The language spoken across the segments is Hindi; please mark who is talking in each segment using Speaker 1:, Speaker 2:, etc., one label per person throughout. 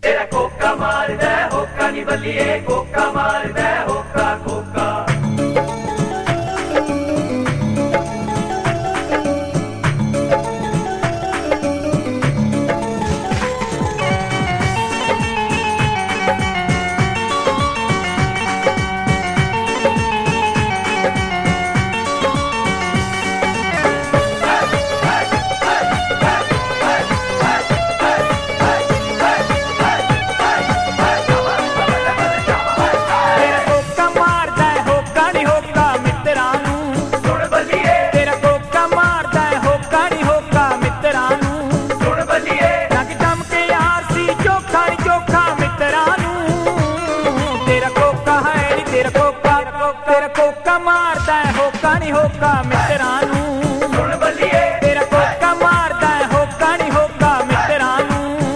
Speaker 1: तेरा कोका मार दे होका नी बलिए कोका मार दे होका कोका तेरा कोका मारदा है होका नी होका मित्रा नू सुन बलिए तेरा कोका मारदा है होका नी होका मित्रा नू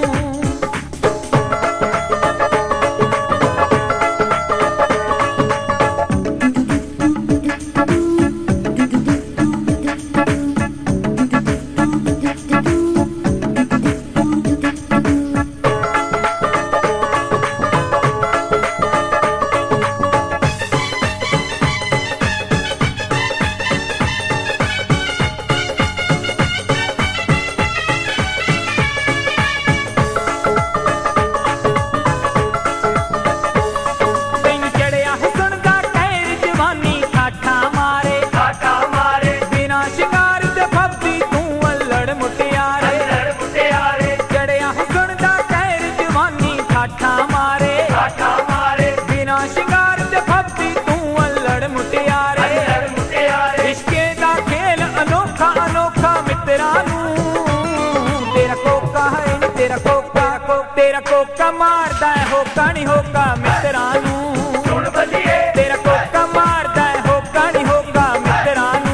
Speaker 1: तेरा कोका मारदा है होका नी होका मित्रा नू सुन बलिए तेरा कोका मारदा है होका नी होका मित्रा नू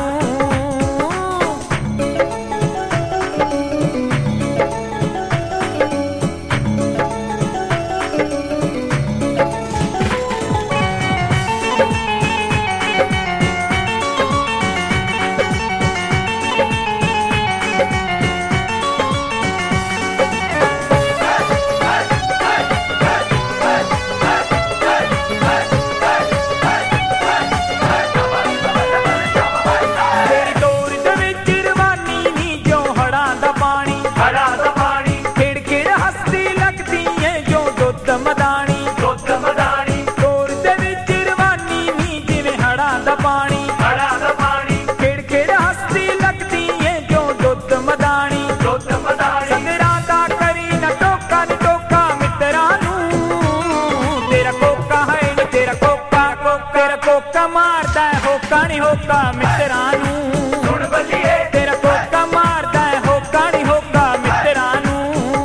Speaker 1: कोका मारदा है होका नी होका मित्रा नू सुन बलिए तेरा कोका मारदा है होका नी होका मित्रा नू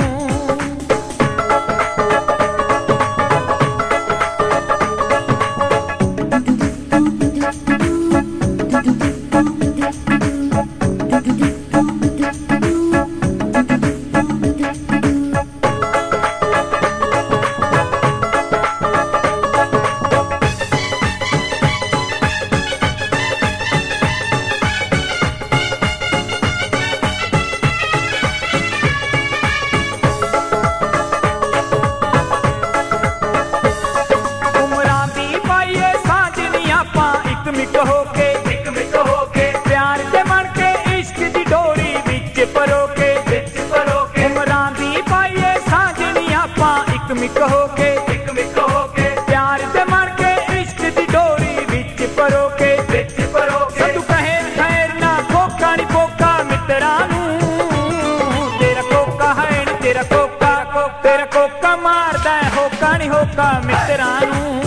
Speaker 1: प्यार दे बन के इश्क दी डोरी विच परोके उमरां दी पाइए सांझनी आपां इक मिक होके प्यार दे बन के इश्क दी डोरी विच परोके तू कहे खैर ना कोका नी कोका मित्रा नू तेरा कोका है नी तेरा कोका मारदा है होका नी होका मित्रा नू